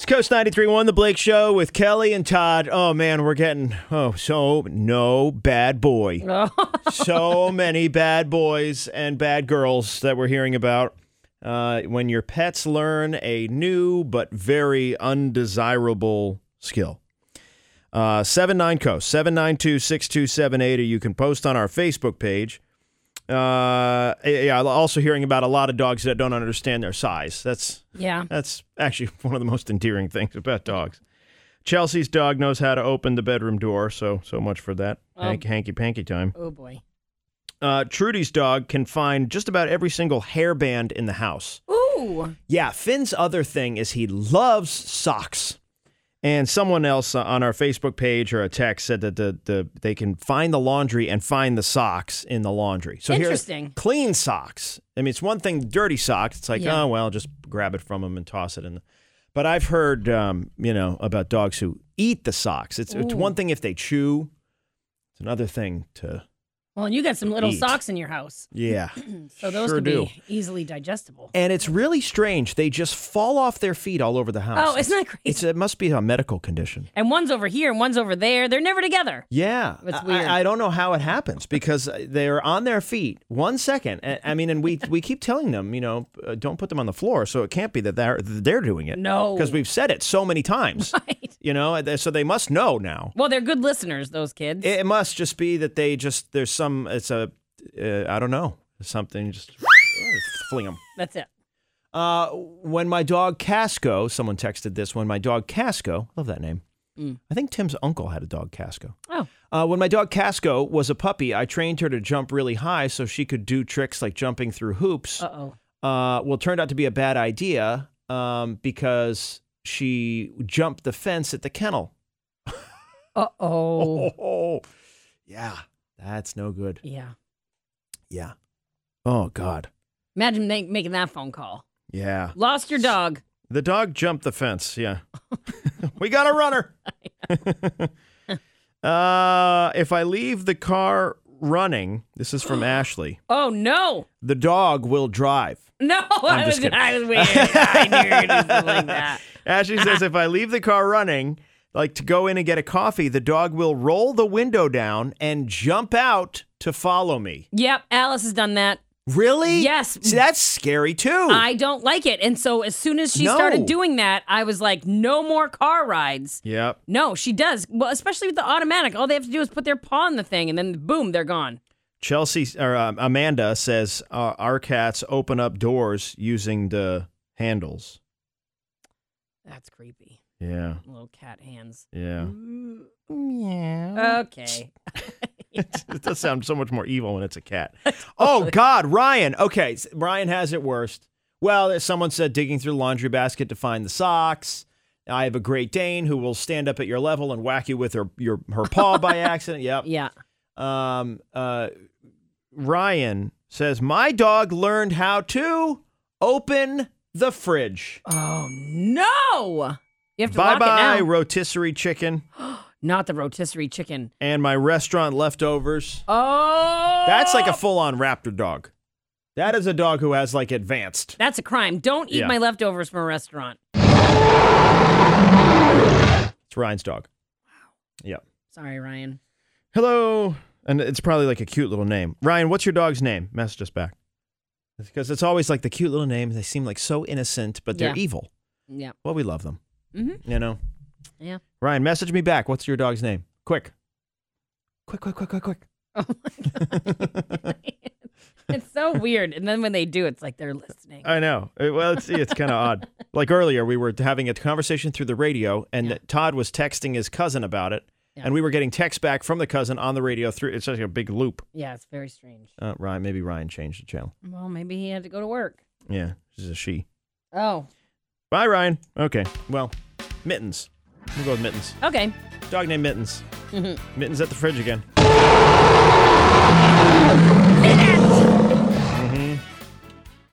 It's Coast 93.1, The Blake Show with Kelly and Todd. Oh, man, we're getting, no bad boy. So many bad boys and bad girls that we're hearing about when your pets learn a new but very undesirable skill. 79-COAST, 792-6278, or you can post on our Facebook page. Also hearing about a lot of dogs that don't understand their size. That's actually one of the most endearing things about dogs. Chelsea's dog knows how to open the bedroom door, so much for that. Hanky-panky time. Oh, boy. Trudy's dog can find just about every single hairband in the house. Ooh. Yeah, Finn's other thing is he loves socks. And someone else on our Facebook page or a text said that they can find the laundry and find the socks in the laundry. So interesting. Here's clean socks. I mean, it's one thing, dirty socks. It's like, oh, well, just grab it from them and toss it in. But I've heard, about dogs who eat the socks. It's one thing if they chew. It's another thing to Well, and you got some little eat. Socks in your house. Yeah. So those sure could do. be easily digestible. And it's really strange. They just fall off their feet all over the house. Oh, isn't that crazy? It must be a medical condition. And one's over here and one's over there. They're never together. Yeah. It's weird. I don't know how it happens because they're on their feet 1 second. I mean, and we keep telling them, don't put them on the floor. So it can't be that they're doing it. No. Because we've said it so many times. Right. So they must know now. Well, they're good listeners, those kids. It must just be that I don't know, something just fling them. That's it. When my dog Casco, someone texted this, when my dog Casco, love that name. I think Tim's uncle had a dog, Casco. Oh. When my dog Casco was a puppy, I trained her to jump really high so she could do tricks like jumping through hoops. Uh-oh. Well, it turned out to be a bad idea because she jumped the fence at the kennel. Uh-oh. Oh, yeah, that's no good. Yeah. Yeah. Oh, God. Imagine making that phone call. Yeah. Lost your dog. The dog jumped the fence, yeah. We got a runner. If I leave the car running, this is from Ashley. Oh, no. The dog will drive. No, I'm just kidding. I was weird. I knew you were going to do something like that. Ashley says if I leave the car running, like to go in and get a coffee, the dog will roll the window down and jump out to follow me. Yep, Alice has done that. Really? Yes. See, that's scary, too. I don't like it. And so as soon as she started doing that, I was like, no more car rides. Yep. No, she does. Well, especially with the automatic. All they have to do is put their paw on the thing, and then boom, they're gone. Amanda says our cats open up doors using the handles. That's creepy. Yeah. Little cat hands. Yeah. Yeah. Okay. It does sound so much more evil when it's a cat. Oh, God, Ryan. Okay, Ryan has it worst. Well, someone said digging through the laundry basket to find the socks. I have a Great Dane who will stand up at your level and whack you with her paw by accident. Yep. Yeah. Ryan says, my dog learned how to open the fridge. Oh, no. You have to lock it Bye-bye, now. rotisserie chicken. Not the rotisserie chicken. And my restaurant leftovers. Oh. That's like a full-on raptor dog. That is a dog who has, like, advanced. That's a crime. Don't eat my leftovers from a restaurant. It's Ryan's dog. Wow. Yep. Sorry, Ryan. Hello. And it's probably like a cute little name. Ryan, what's your dog's name? Message us back. Because it's always like the cute little name. They seem like so innocent, but they're evil. Yeah. Well, we love them. Mm-hmm. You know? Yeah. Ryan, message me back. What's your dog's name? Quick. Quick. Oh, my God. It's so weird. And then when they do, it's like they're listening. I know. Well, it's kind of odd. Like earlier, we were having a conversation through the radio, and Todd was texting his cousin about it, and we were getting texts back from the cousin on the radio through. It's like a big loop. Yeah, it's very strange. Maybe Ryan changed the channel. Well, maybe he had to go to work. Yeah, this is a she. Oh. Bye, Ryan. Okay. Well, Mittens. We'll go with Mittens. Okay. Dog named Mittens. Mittens at the fridge again.